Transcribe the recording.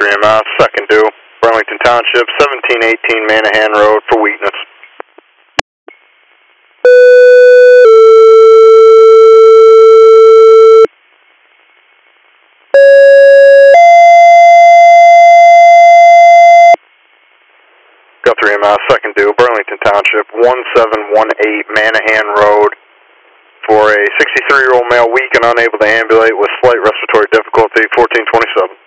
3 MS, second due, Burlington Township, 1718 Manahan Road for weakness. Go 3 MS, second due, Burlington Township, 1718 Manahan Road for a 63-year-old male weak and unable to ambulate with slight respiratory difficulty, 1427.